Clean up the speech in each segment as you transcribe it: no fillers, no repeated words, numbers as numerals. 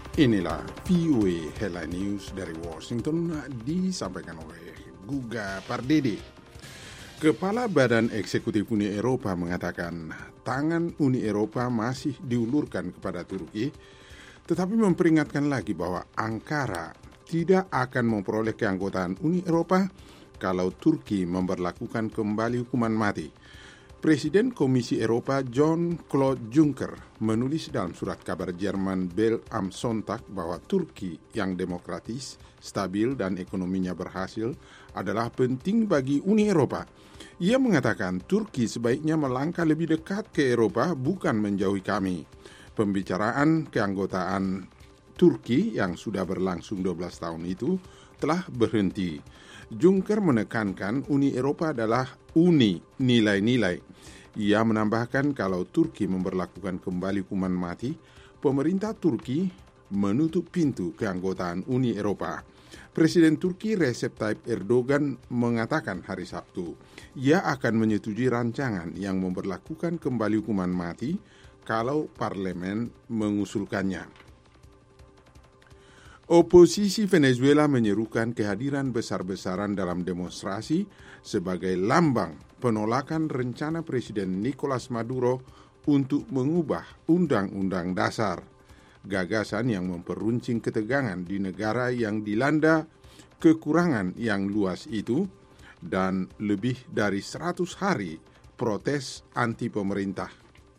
Inilah VOA Headline News dari Washington disampaikan oleh Guga Pardede. Kepala Badan Eksekutif Uni Eropa mengatakan tangan Uni Eropa masih diulurkan kepada Turki, tetapi memperingatkan lagi bahwa Ankara tidak akan memperoleh keanggotaan Uni Eropa kalau Turki memberlakukan kembali hukuman mati. Presiden Komisi Eropa Jean-Claude Juncker menulis dalam surat kabar Jerman Bild am Sonntag bahwa Turki yang demokratis, stabil, dan ekonominya berhasil adalah penting bagi Uni Eropa. Ia mengatakan Turki sebaiknya melangkah lebih dekat ke Eropa, bukan menjauhi kami. Pembicaraan keanggotaan Turki yang sudah berlangsung 12 tahun itu telah berhenti. Juncker menekankan Uni Eropa adalah uni nilai-nilai. Ia menambahkan kalau Turki memberlakukan kembali hukuman mati, pemerintah Turki menutup pintu keanggotaan Uni Eropa. Presiden Turki Recep Tayyip Erdogan mengatakan hari Sabtu, ia akan menyetujui rancangan yang memberlakukan kembali hukuman mati kalau parlemen mengusulkannya. Oposisi Venezuela menyerukan kehadiran besar-besaran dalam demonstrasi sebagai lambang penolakan rencana Presiden Nicolas Maduro untuk mengubah Undang-Undang Dasar. Gagasan yang memperuncing ketegangan di negara yang dilanda kekurangan yang luas itu dan lebih dari 100 hari protes anti pemerintah.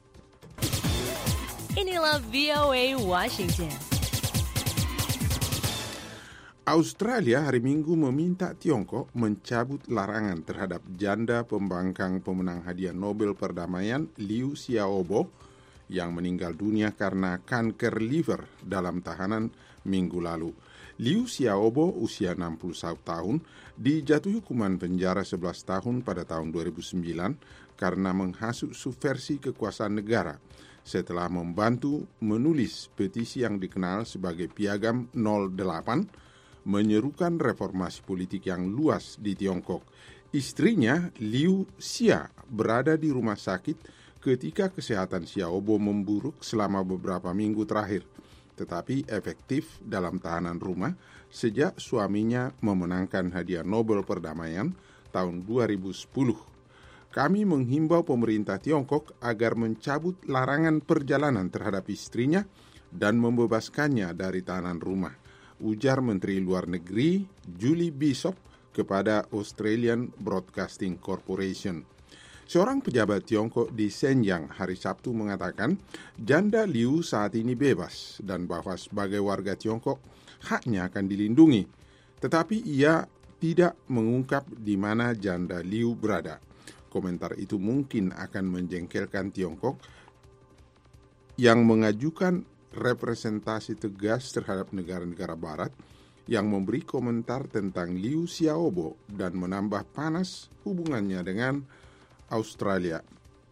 Inilah VOA Washington. Australia hari Minggu meminta Tiongkok mencabut larangan terhadap janda pembangkang pemenang hadiah Nobel Perdamaian Liu Xiaobo yang meninggal dunia karena kanker liver dalam tahanan minggu lalu. Liu Xiaobo, usia 61 tahun, dijatuhi hukuman penjara 11 tahun pada tahun 2009 karena menghasut subversi kekuasaan negara setelah membantu menulis petisi yang dikenal sebagai Piagam 08 menyerukan reformasi politik yang luas di Tiongkok. Istrinya, Liu Xia, berada di rumah sakit ketika kesehatan Xiaobo memburuk selama beberapa minggu terakhir, tetapi efektif dalam tahanan rumah sejak suaminya memenangkan hadiah Nobel Perdamaian tahun 2010. Kami menghimbau pemerintah Tiongkok agar mencabut larangan perjalanan terhadap istrinya dan membebaskannya dari tahanan rumah, ujar Menteri Luar Negeri Julie Bishop kepada Australian Broadcasting Corporation. Seorang pejabat Tiongkok di Shenyang hari Sabtu mengatakan janda Liu saat ini bebas dan bahwa sebagai warga Tiongkok haknya akan dilindungi. Tetapi ia tidak mengungkap di mana janda Liu berada. Komentar itu mungkin akan menjengkelkan Tiongkok yang mengajukan representasi tegas terhadap negara-negara barat yang memberi komentar tentang Liu Xiaobo dan menambah panas hubungannya dengan Australia.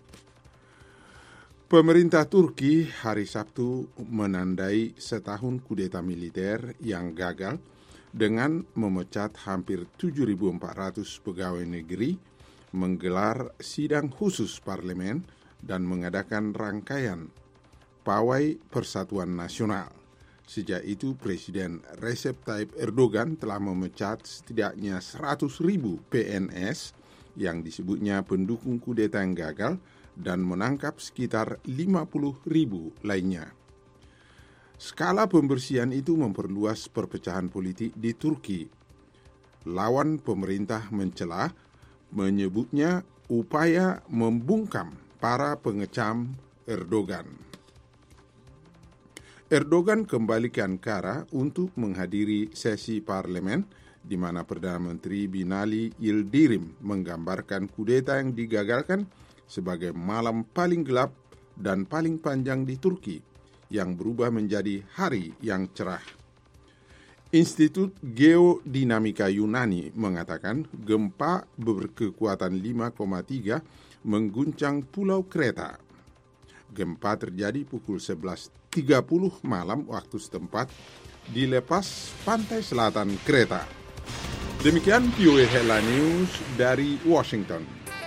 Pemerintah Turki hari Sabtu menandai setahun kudeta militer yang gagal dengan memecat hampir 7.400 pegawai negeri, menggelar sidang khusus parlemen, dan mengadakan rangkaian Pawai Persatuan Nasional. Sejak itu, Presiden Recep Tayyip Erdogan telah memecat setidaknya 100.000 PNS yang disebutnya pendukung kudeta yang gagal dan menangkap sekitar 50.000 lainnya. Skala pembersihan itu memperluas perpecahan politik di Turki. Lawan pemerintah mencela, menyebutnya upaya membungkam para pengecam Erdogan. Erdogan kembali ke Ankara untuk menghadiri sesi parlemen di mana Perdana Menteri Binali Yildirim menggambarkan kudeta yang digagalkan sebagai malam paling gelap dan paling panjang di Turki yang berubah menjadi hari yang cerah. Institut Geodinamika Yunani mengatakan gempa berkekuatan 5,3 mengguncang Pulau Kreta. Gempa terjadi pukul 11.30 malam waktu setempat di lepas pantai selatan Kreta. Demikian VOA Headline News dari Washington.